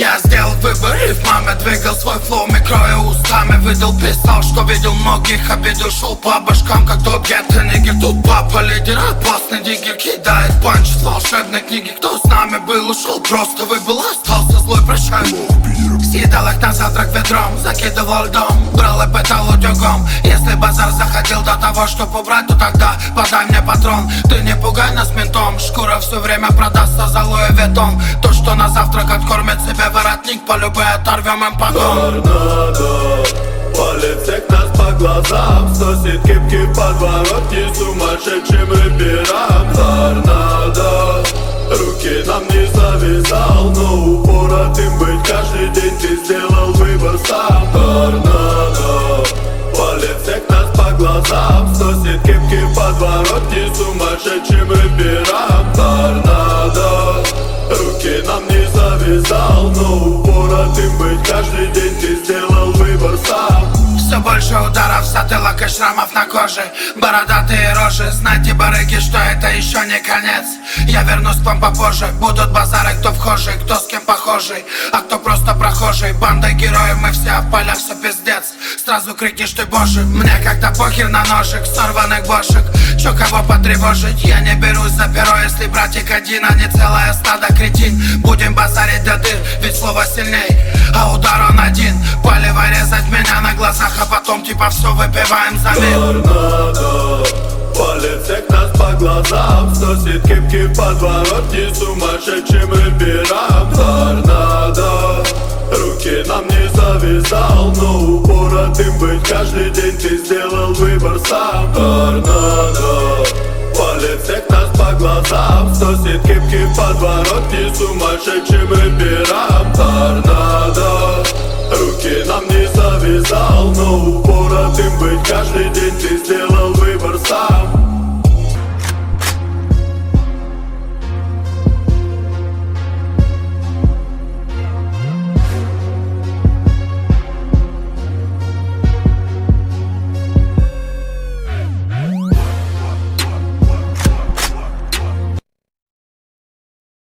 Я сделал выбор и в маме двигал свой флоу, микроя устами выдал, писал, что видел многих, обидел, шел по башкам, как тот гетто нигер. Тут папа лидер, опасный диггер, кидает панч с волшебной книги. Кто с нами был, ушел, просто выбыл, остался злой, прощай. Съедал их на завтрак ведром, закидывал льдом, брал и пытал утюгом. Если базар заходил до того, чтоб убрать, то тогда подай мне патрон. Ты не пугай нас ментом, шкура все время продастся за Луи Виттон. То, что на завтрак откормит себе воротник, по любой оторвем им погон. Торнадо палит всех нас по глазам, сносит кепки в подворотни сумасшедшим рэперам. Торнадо руки нам не завязал, но упоротым быть каждый день ты сделал выбор сам. Торнадо палит всех нас по глазам, сносит кепки в подворотни сумасшедшим рэперам. Торнадо руки нам не завязал, но упоротым быть каждый день ты сделал выбор сам. Все больше ударов в затылок и шрамов на коже, бородатые рожи, знайте, барыги, что это еще не конец. Я вернусь к вам попозже, будут базары, кто вхожий, кто с кем похожий, а кто просто прохожий. Банда героев, мы все, в полях все пиздец, сразу крикнешь ты боже. Мне как-то похер на ножик, сорванных бошек, чё кого потревожить. Я не берусь за перо, если братик один, а не целое стадо, кретин. Будем базарить до дыр, ведь слово сильней, а удар он один. Палево резать меня на глазах, а потом типа все выпиваем за мир. Торнадо палит всех нас по глазам, сносит кепки в подворотни сумасшедшим рэперам. Торнадо руки нам не завязал, но упоротым быть каждый день ты сделал выбор сам. Торнадо палит всех нас по глазам, сносит кепки в подворотни сумасшедшим рэперам. Торнадо руки нам не завязал, но упоротым быть каждый день ты сделал выбор сам.